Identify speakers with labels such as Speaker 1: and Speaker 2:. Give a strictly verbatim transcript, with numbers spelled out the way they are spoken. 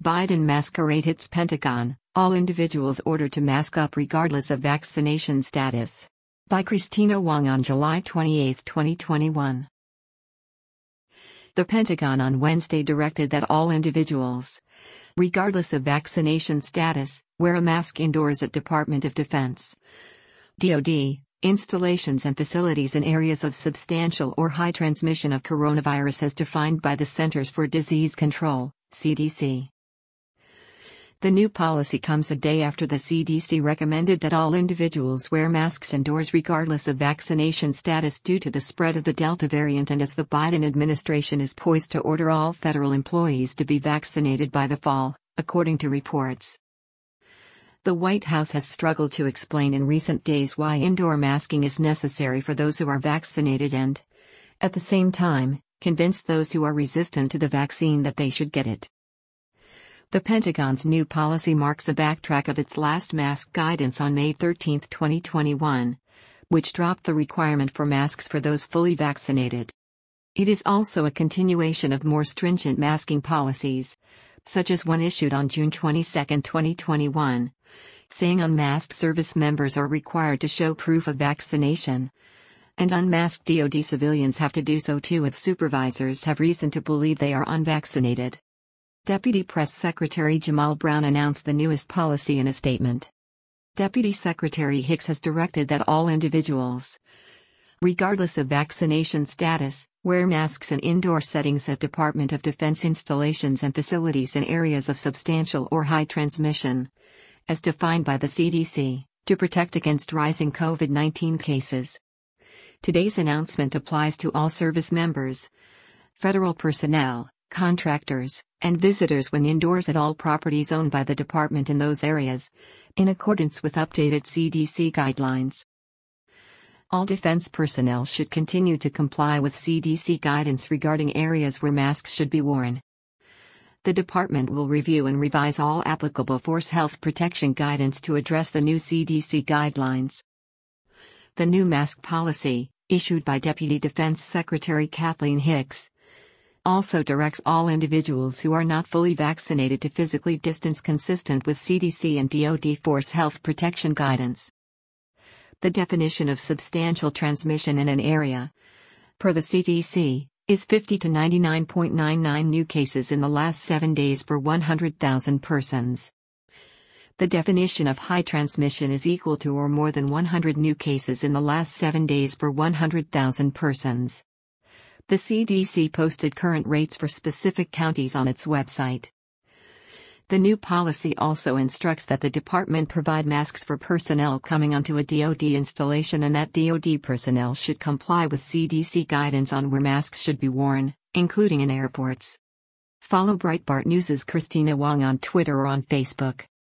Speaker 1: Biden masquerade hits Pentagon, all individuals ordered to mask up regardless of vaccination status. By Christina Wong on July twenty-eighth, twenty twenty-one. The Pentagon on Wednesday directed that all individuals, regardless of vaccination status, wear a mask indoors at Department of Defense (D O D) installations and facilities in areas of substantial or high transmission of coronavirus as defined by the Centers for Disease Control, C D C. The new policy comes a day after the C D C recommended that all individuals wear masks indoors regardless of vaccination status due to the spread of the Delta variant and as the Biden administration is poised to order all federal employees to be vaccinated by the fall, according to reports. The White House has struggled to explain in recent days why indoor masking is necessary for those who are vaccinated and, at the same time, convince those who are resistant to the vaccine that they should get it. The Pentagon's new policy marks a backtrack of its last mask guidance on May thirteenth, twenty twenty-one, which dropped the requirement for masks for those fully vaccinated. It is also a continuation of more stringent masking policies, such as one issued on June twenty-second, twenty twenty-one, saying unmasked service members are required to show proof of vaccination, and unmasked D O D civilians have to do so too if supervisors have reason to believe they are unvaccinated. Deputy Press Secretary Jamal Brown announced the newest policy in a statement. Deputy Secretary Hicks has directed that all individuals, regardless of vaccination status, wear masks in indoor settings at Department of Defense installations and facilities in areas of substantial or high transmission, as defined by the C D C, to protect against rising COVID nineteen cases. Today's announcement applies to all service members, federal personnel, contractors, and visitors when indoors at all properties owned by the department in those areas, in accordance with updated C D C guidelines. All defense personnel should continue to comply with C D C guidance regarding areas where masks should be worn. The department will review and revise all applicable force health protection guidance to address the new C D C guidelines. The new mask policy, issued by Deputy Defense Secretary Kathleen Hicks, also directs all individuals who are not fully vaccinated to physically distance consistent with C D C and D O D force health protection guidance. The definition of substantial transmission in an area, per the C D C, is fifty to ninety-nine point nine nine new cases in the last seven days per one hundred thousand persons. The definition of high transmission is equal to or more than one hundred new cases in the last seven days per one hundred thousand persons. The C D C posted current rates for specific counties on its website. The new policy also instructs that the department provide masks for personnel coming onto a D O D installation and that D O D personnel should comply with C D C guidance on where masks should be worn, including in airports. Follow Breitbart News' Christina Wong on Twitter or on Facebook.